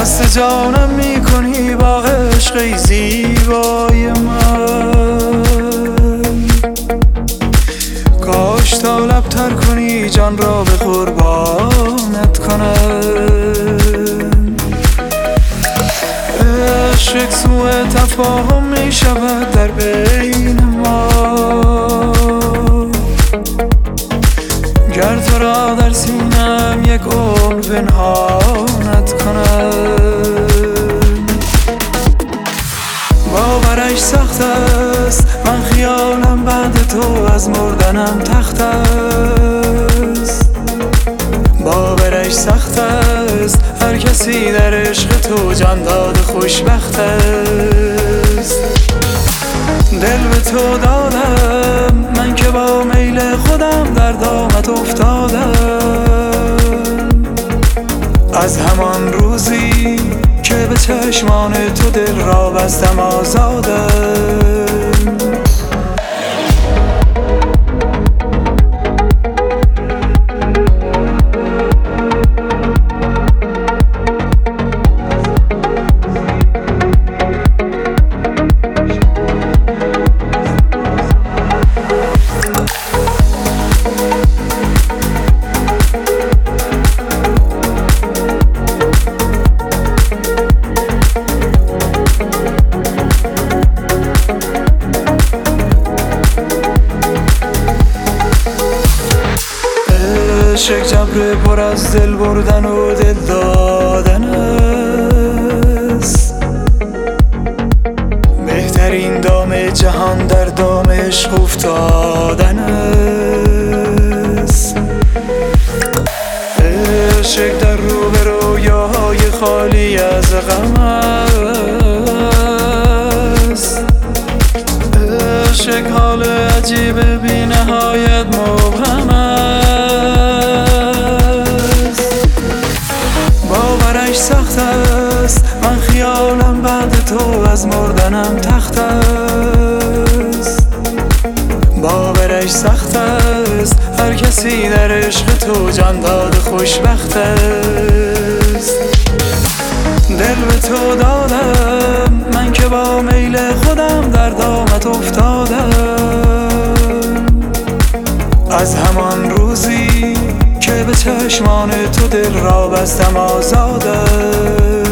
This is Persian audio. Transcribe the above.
مست جانم میکنی با عشق زیبای من. کاش تا لبتر کنی جان را به قربانت کنم. عشق سوء تفاهم می شود در بین ما، گر تو را در سینم یک عمر پنهانت کنم. باورش سخت است، من خیالم بعد تو از مردنم تخت است. باورش سخت است، هر کسی در عشق تو جان داده خوشبخت است. دل به تو دادم من که با میل خودم در دامت افتادم. از همان روزی که به چشمان تو دل را بستم آزادم. عشق جبر پر از دل بردن و دل دادن است. بهترین دام جهان در دام عشق افتادن است. عشق در رو به رویاهای خالی از غم است. عشق حال عجیب بی نهایت مبهم است. باورش سخت است، من خیالم بعد تو از مردنم تخت است. باورش سخت است، هر کسی در عشق تو جان داده خوشبخت است. دل به تو دادم من که با میل خودم در دامت افتادم. از همان روزی که به چشمان تو دل را بستم آزادم.